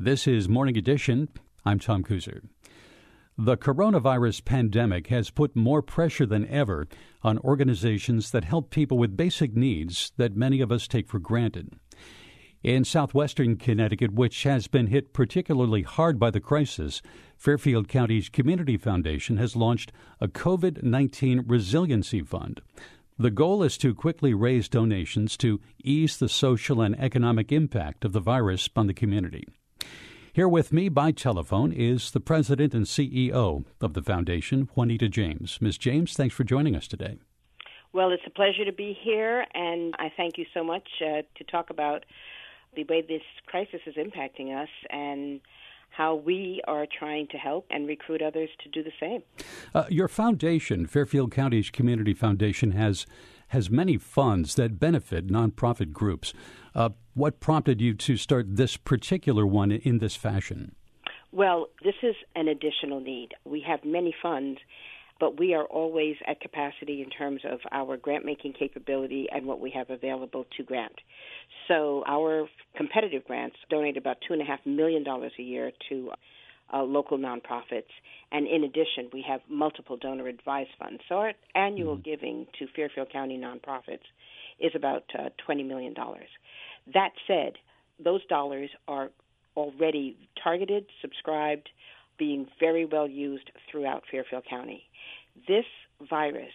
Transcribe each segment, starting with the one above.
This is Morning Edition. I'm Tom Kuser. The coronavirus pandemic has put more pressure than ever on organizations that help people with basic needs that many of us take for granted. In southwestern Connecticut, which has been hit particularly hard by the crisis, Fairfield County's Community Foundation has launched a COVID-19 Resiliency Fund. The goal is to quickly raise donations to ease the social and economic impact of the virus on the community. Here with me by telephone is the president and CEO of the foundation, Juanita James. Ms. James, thanks for joining us today. Well, it's a pleasure to be here, and I thank you so much to talk about the way this crisis is impacting us and how we are trying to help and recruit others to do the same. Your foundation, Fairfield County's Community Foundation, has many funds that benefit nonprofit groups. What prompted you to start this particular one in this fashion? Well, this is an additional need. We have many funds, but we are always at capacity in terms of our grant-making capability and what we have available to grant. So our competitive grants donate about $2.5 million a year to local nonprofits. And in addition, we have multiple donor-advised funds. So our annual giving to Fairfield County nonprofits is about $20 million. That said, those dollars are already targeted, subscribed, being very well used throughout Fairfield County. This virus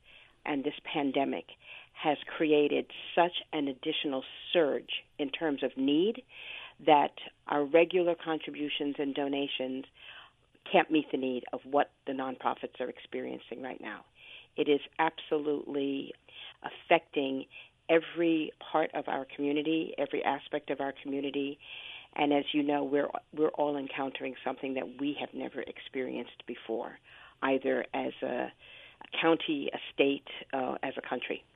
and this pandemic has created such an additional surge in terms of need that our regular contributions and donations can't meet the need of what the nonprofits are experiencing right now. It is absolutely affecting every part of our community, every aspect of our community. And as you know, we're all encountering something that we have never experienced before, either as a county, a state, as a country.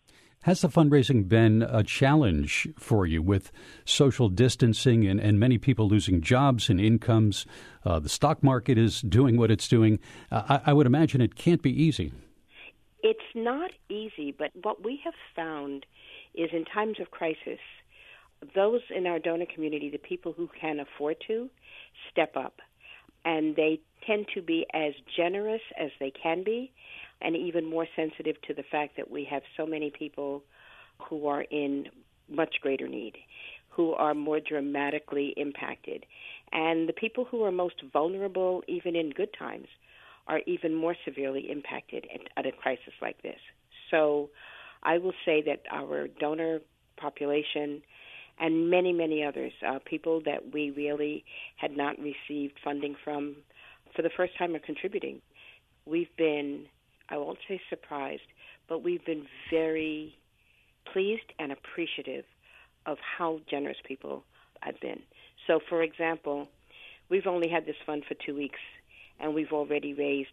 Has the fundraising been a challenge for you with social distancing and many people losing jobs and incomes? The stock market is doing what it's doing. I would imagine it can't be easy. It's not easy, but what we have found is in times of crisis, those in our donor community, the people who can afford to, step up. And they tend to be as generous as they can be, and even more sensitive to the fact that we have so many people who are in much greater need, who are more dramatically impacted. And the people who are most vulnerable, even in good times, are even more severely impacted at a crisis like this. So I will say that our donor population and many, many others, people that we really had not received funding from for the first time are contributing. We've been, I won't say surprised, but we've been very pleased and appreciative of how generous people have been. So, for example, we've only had this fund for 2 weeks, and we've already raised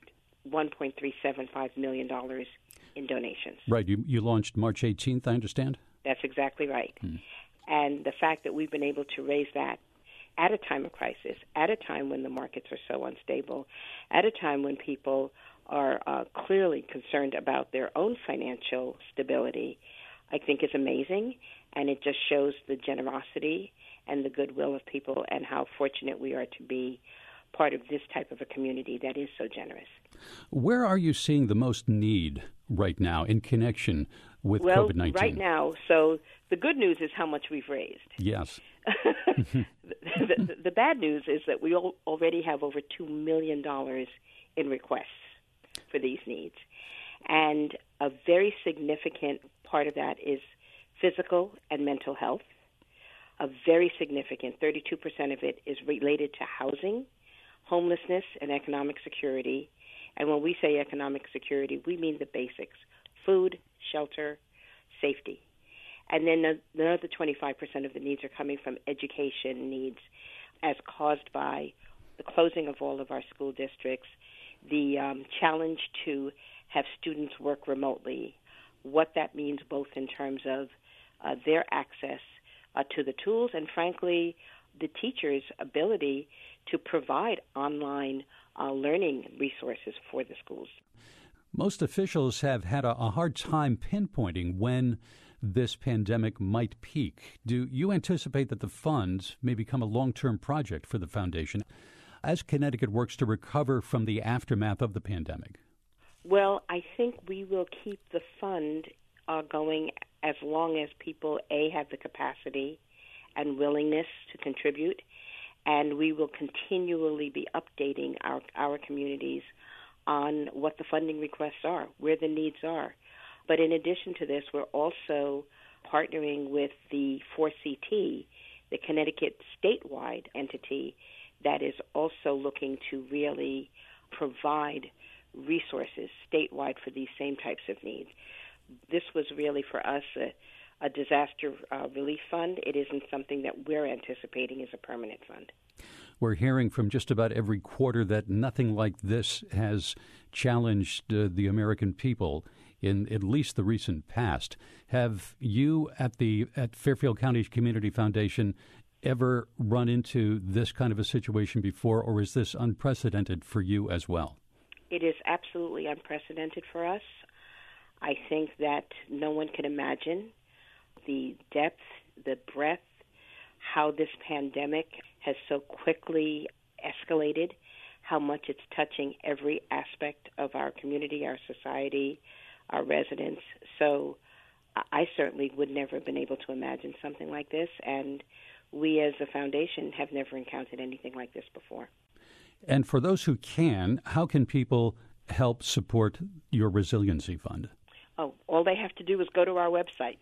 $1.375 million in donations. Right. You launched March 18th, I understand? That's exactly right. And the fact that we've been able to raise that at a time of crisis, at a time when the markets are so unstable, at a time when people are clearly concerned about their own financial stability, I think is amazing. And it just shows the generosity and the goodwill of people and how fortunate we are to be part of this type of a community that is so generous. Where are you seeing the most need right now in connection with COVID-19? Well, right now, so the good news is how much we've raised. Yes. The bad news is that we already have over $2 million in requests for these needs. And a very significant part of that is physical and mental health. A very significant, 32% of it is related to housing, homelessness, and economic security. And when we say economic security, we mean the basics: food, shelter, safety. And then another 25% of the needs are coming from education needs as caused by the closing of all of our school districts, the challenge to have students work remotely, what that means both in terms of their access to the tools and, frankly, the teachers' ability to provide online learning resources for the schools. Most officials have had a hard time pinpointing when this pandemic might peak. Do you anticipate that the fund may become a long-term project for the foundation as Connecticut works to recover from the aftermath of the pandemic? Well, I think we will keep the fund going as long as people, A, have the capacity and willingness to contribute, and we will continually be updating our communities on what the funding requests are, where the needs are. But in addition to this, we're also partnering with the 4CT, the Connecticut statewide entity that is also looking to really provide resources statewide for these same types of needs. This was really for us a disaster relief fund. It isn't something that we're anticipating as a permanent fund. We're hearing from just about every quarter that nothing like this has challenged the American people in at least the recent past. Have you at Fairfield County Community Foundation ever run into this kind of a situation before, or is this unprecedented for you as well? It is absolutely unprecedented for us. I think that no one can imagine the depth, the breadth, how this pandemic has so quickly escalated, how much it's touching every aspect of our community, our society, our residents. So I certainly would never have been able to imagine something like this, and we as a foundation have never encountered anything like this before. And for those who can, how can people help support your resiliency fund? Oh, all they have to do is go to our website,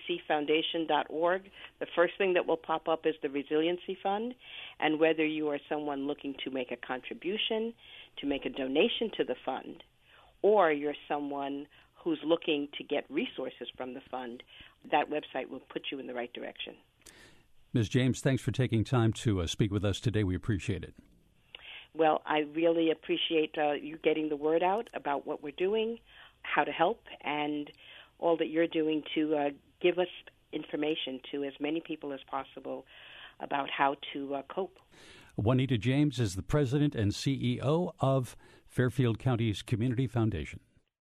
fccfoundation.org. The first thing that will pop up is the Resiliency Fund, and whether you are someone looking to make a contribution, to make a donation to the fund, or you're someone who's looking to get resources from the fund, that website will put you in the right direction. Ms. James, thanks for taking time to speak with us today. We appreciate it. Well, I really appreciate you getting the word out about what we're doing, how to help, and all that you're doing to give us information to as many people as possible about how to cope. Juanita James is the president and CEO of Fairfield County's Community Foundation.